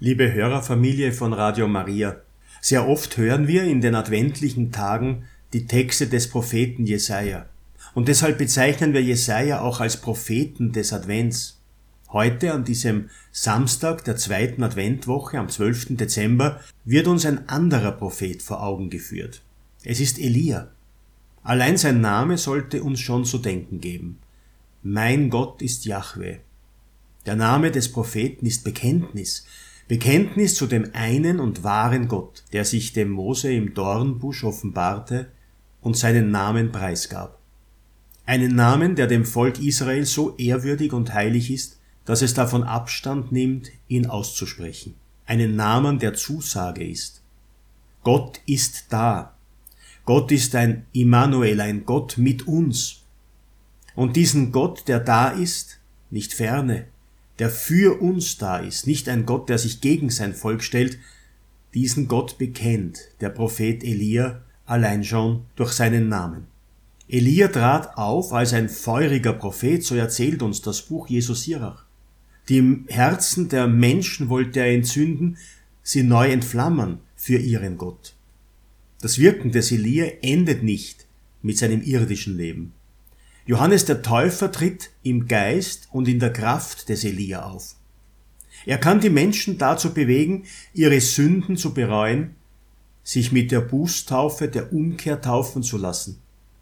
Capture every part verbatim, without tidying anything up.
Liebe Hörerfamilie von Radio Maria, sehr oft hören wir in den adventlichen Tagen die Texte des Propheten Jesaja. Und deshalb bezeichnen wir Jesaja auch als Propheten des Advents. Heute, an diesem Samstag der zweiten Adventwoche, am zwölften Dezember, wird uns ein anderer Prophet vor Augen geführt. Es ist Elia. Allein sein Name sollte uns schon zu denken geben. Mein Gott ist Jahwe. Der Name des Propheten ist Bekenntnis. Bekenntnis zu dem einen und wahren Gott, der sich dem Mose im Dornbusch offenbarte und seinen Namen preisgab. Einen Namen, der dem Volk Israel so ehrwürdig und heilig ist, dass es davon Abstand nimmt, ihn auszusprechen. Einen Namen, der Zusage ist. Gott ist da. Gott ist ein Immanuel, ein Gott mit uns. Und diesen Gott, der da ist, nicht ferne, der für uns da ist, nicht ein Gott, der sich gegen sein Volk stellt, diesen Gott bekennt der Prophet Elia allein schon durch seinen Namen. Elia trat auf als ein feuriger Prophet, so erzählt uns das Buch Jesu Sirach. Die Herzen der Menschen wollte er entzünden, sie neu entflammen für ihren Gott. Das Wirken des Elia endet nicht mit seinem irdischen Leben. Johannes der Täufer tritt im Geist und in der Kraft des Elia auf. Er kann die Menschen dazu bewegen, ihre Sünden zu bereuen, sich mit der Bußtaufe, der Umkehr taufen zu lassen.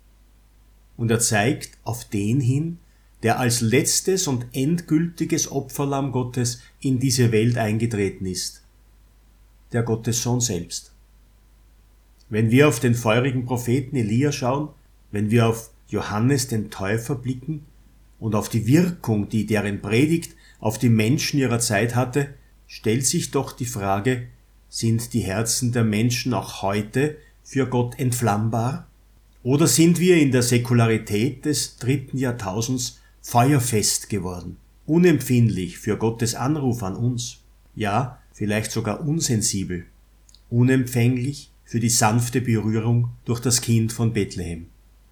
Und er zeigt auf den hin, der als letztes und endgültiges Opferlamm Gottes in diese Welt eingetreten ist, der Gottessohn selbst. Wenn wir auf den feurigen Propheten Elia schauen, wenn wir auf Johannes den Täufer blicken und auf die Wirkung, die deren Predigt auf die Menschen ihrer Zeit hatte, stellt sich doch die Frage, sind die Herzen der Menschen auch heute für Gott entflammbar? Oder sind wir in der Säkularität des dritten Jahrtausends feuerfest geworden, unempfindlich für Gottes Anruf an uns, ja, vielleicht sogar unsensibel, unempfänglich für die sanfte Berührung durch das Kind von Bethlehem?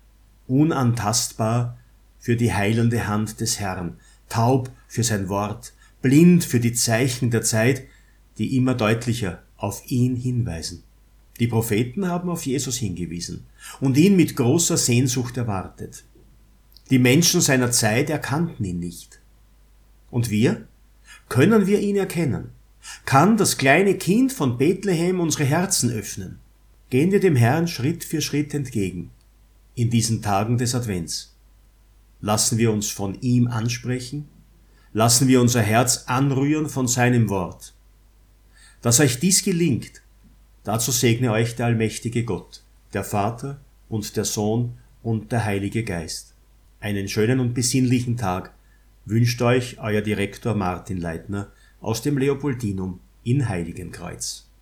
Unantastbar für die heilende Hand des Herrn, taub für sein Wort, blind für die Zeichen der Zeit, die immer deutlicher auf ihn hinweisen. Die Propheten haben auf Jesus hingewiesen und ihn mit großer Sehnsucht erwartet. Die Menschen seiner Zeit erkannten ihn nicht. Und wir? Können wir ihn erkennen? Kann das kleine Kind von Bethlehem unsere Herzen öffnen? Gehen wir dem Herrn Schritt für Schritt entgegen. In diesen Tagen des Advents. Lassen wir uns von ihm ansprechen, lassen wir unser Herz anrühren von seinem Wort. Dass euch dies gelingt, dazu segne euch der allmächtige Gott, der Vater und der Sohn und der Heilige Geist. Einen schönen und besinnlichen Tag wünscht euch euer Direktor Martin Leitner aus dem Leopoldinum in Heiligenkreuz.